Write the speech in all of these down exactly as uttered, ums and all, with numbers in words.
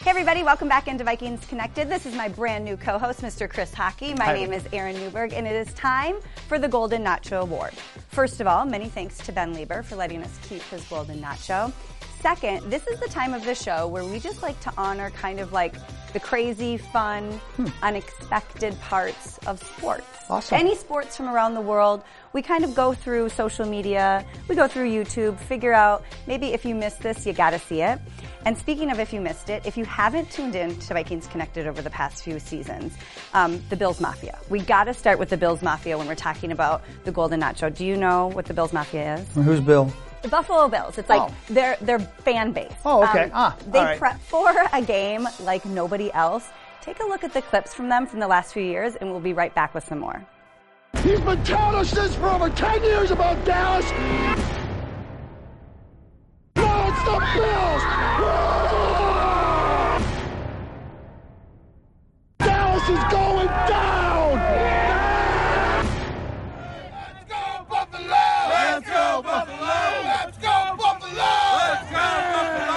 Hey everybody, welcome back into Vikings Connected. This is my brand new co-host, Mister Chris Hockey. My Hi. name is Erin Newberg, and it is time for the Golden Nacho Award. First of all, many thanks to Ben Lieber for letting us keep his Golden Nacho. Second, this is the time of the show where we just like to honor kind of like the crazy, fun, hmm. unexpected parts of sports. Awesome. Any sports from around the world. We kind of go through social media, we go through YouTube, figure out maybe if you missed this, you gotta see it. And speaking of if you missed it, if you haven't tuned in to Vikings Connected over the past few seasons, um, the Bills Mafia. We gotta start with the Bills Mafia when we're talking about the Golden Nacho. Do you know what the Bills Mafia is? Who's Bill? The Buffalo Bills. It's like oh. their their fan base. Oh, okay. Um, ah, they all right. prep for a game like nobody else. Take a look at the clips from them from the last few years, and we'll be right back with some more. He's been telling us this for over ten years about Dallas. No, it's the Bills. Dallas is going down. Let's go Buffalo! Let's go Buffalo! Let's go Buffalo! Let's go Buffalo!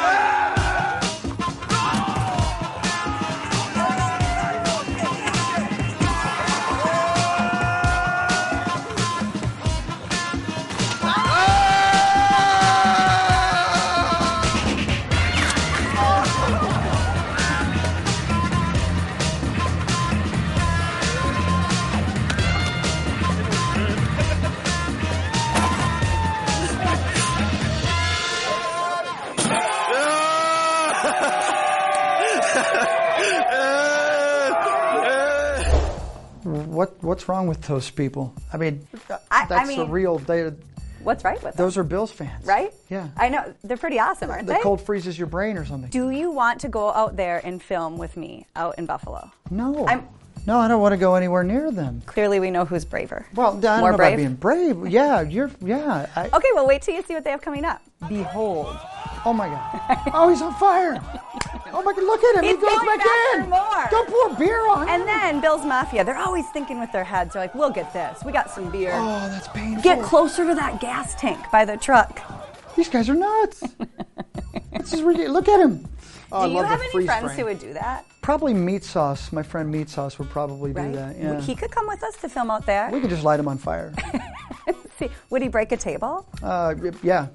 What what's wrong with those people? I mean, I, that's I mean, a real. They, what's right with them? those are Bills fans, right? Yeah, I know they're pretty awesome, aren't the they? cold freezes your brain or something. Do you want to go out there and film with me out in Buffalo? No, I'm, no, I don't want to go anywhere near them. Clearly, we know who's braver. Well, I don't More know brave? about being brave. Yeah, you're. Yeah. I, Okay, well, wait till you see what they have coming up. Behold. Oh my God! Oh, he's on fire! Oh my God! Look at him! He's he goes going back, back in. for more. Don't pour beer on him. And then Bills Mafia, they're always thinking with their heads. They're like, we'll get this. We got some beer. Oh, that's painful. Get closer to that gas tank by the truck. These guys are nuts. This is ridiculous. Look at him. Oh, I do you love have the any freeze friends frame. who would do that? Probably Meat Sauce. My friend Meat Sauce would probably do Right? that. Yeah. He could come with us to film out there. We could just light him on fire. See, would he break a table? Uh, yeah.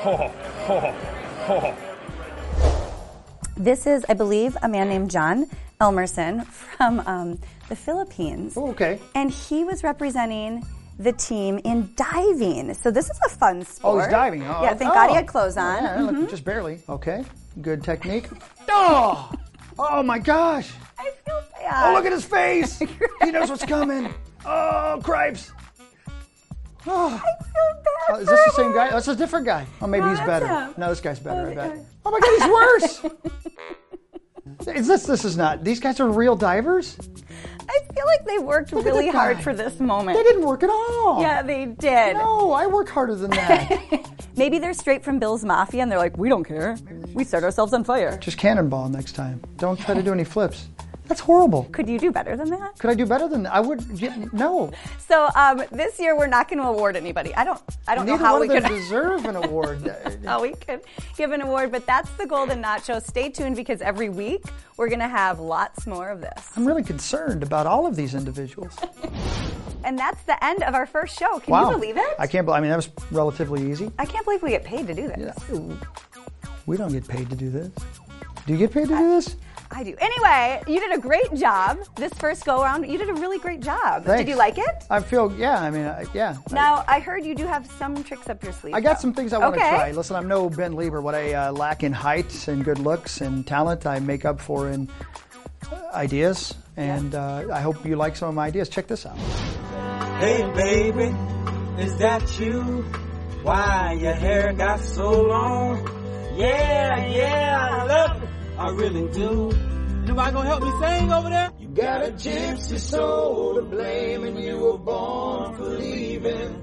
This is, I believe, a man named John Elmerson from um, the Philippines. Oh, okay. And he was representing the team in diving. So this is a fun sport. Oh, he's diving. Oh, yeah, thank oh. God he had clothes on. Yeah, Mhm. look, just barely. Okay. Good technique. Oh! Oh my gosh! I feel bad. Oh, look at his face! He knows what's coming. Oh, cripes! Oh. I feel bad. Oh, is this the for same guy? him. Oh, it's a different guy. Oh, maybe No, he's that's better. him. No, this guy's better, Oh, I bet. okay. Oh my God, he's worse! Is this, this is not, these guys are real divers? I feel like they worked Look at really that hard guy. for this moment. They didn't work at all. Yeah, they did. No, I work harder than that. Maybe they're straight from Bill's Mafia and they're like, we don't care. We set ourselves on fire. Just cannonball next time. Don't try to do any flips. That's horrible. Could you do better than that? Could I do better than that? I would, yeah, no. So um, this year we're not going to award anybody. I don't. I don't Neither know how one we of them could. deserve an award. how we could give an award, but that's the Golden Nacho. Stay tuned because every week we're going to have lots more of this. I'm really concerned about all of these individuals. And that's the end of our first show. Can Wow. you believe it? I can't believe, I mean, that was relatively easy. I can't believe we get paid to do this. Yeah. We don't get paid to do this. Do you get paid to do this? I do. Anyway, you did a great job this first go around. You did a really great job. Thanks. Did you like it? I feel, yeah, I mean, I, yeah. Now, I heard you do have some tricks up your sleeve. I got though. some things I want to Okay. try. Listen, I'm no Ben Lieber. What I uh, lack in height and good looks and talent, I make up for in uh, ideas. And Yeah. uh, I hope you like some of my ideas. Check this out. Hey baby, is that you? Why your hair got so long? Yeah, yeah, I love it. I really do. Nobody gonna help me sing over there? You got a gypsy soul to blame and you were born for leaving.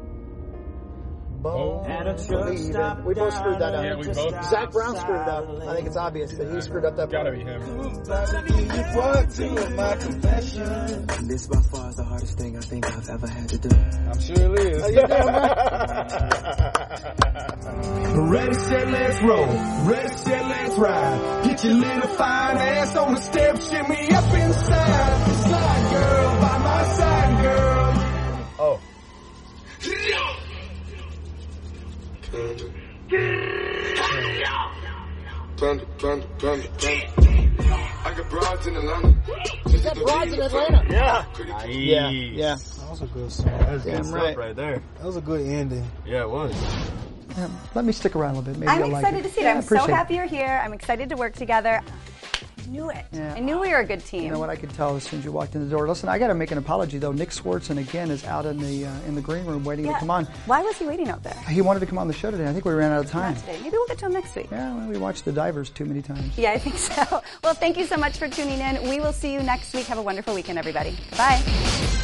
Born At a for truck leaving. stop. We both screwed that up. Yeah, we both. Zach Brown screwed it up. I think it's obvious that he screwed up that part. Gotta be him. This by far is the hardest thing I think I've ever had to do. I'm sure it is. Oh, you damn right. Ready, set, let's roll. Ready, set. said, let's ride. Get your little fine ass on the steps, shimmy up inside. Slide girl by my side, girl. Oh. Panda, panda, panda, panda. I got broads in Atlanta. You got broads in Atlanta? Yeah. Yeah, yeah. That was a good song. That was Good Damn stuff right. right there. That was a good ending. Yeah, it was. Yeah, let me stick around a little bit. Maybe I'm you'll like excited it. to see it. Yeah, I I'm so appreciate it. happy you're here. I'm excited to work together. I knew it. Yeah. I knew we were a good team. You know what I could tell as soon as you walked in the door. Listen, I got to make an apology though. Nick Swartzen again is out in the uh, in the green room waiting Yeah. to come on. Why was he waiting out there? He wanted to come on the show today. I think we ran out of time. Not today. Maybe we'll get to him next week. Yeah, well, we watched The Divers too many times. Yeah, I think so. Well, thank you so much for tuning in. We will see you next week. Have a wonderful weekend, everybody. Bye.